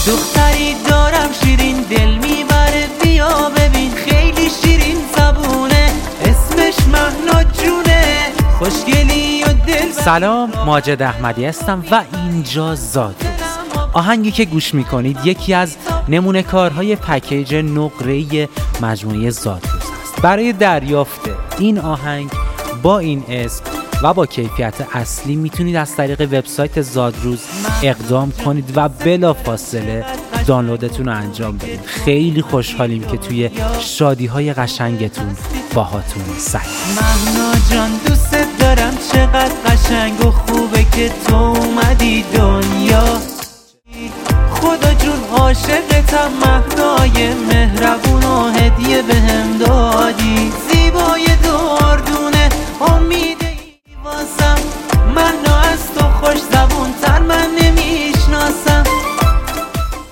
دختری دارم شیرین دل میبره بیا ببین خیلی شیرین زبونه اسمش مهنا جونه خوشگلی و دل. سلام، ماجد احمدی هستم و اینجا زادروز. آهنگی که گوش میکنید یکی از نمونه کارهای پکیج نقره‌ای مجموعه زادروز است. برای دریافت این آهنگ با این اسم و با کیفیت اصلی میتونید از طریق وبسایت زادروز اقدام کنید و بلافاصله دانلودتون رو انجام بدید. خیلی خوشحالیم که توی شادی‌های قشنگتون باهاتون سعی. مهنا جان دوست دارم چقدر قشنگ و خوبه که تو اومدی دنیا. خدا جون عاشقتم مهنای مهربون و هدیه بهم دادی. زیبای دردونه امیده ای واسم مهنا از تو خوش زبون تر من نمی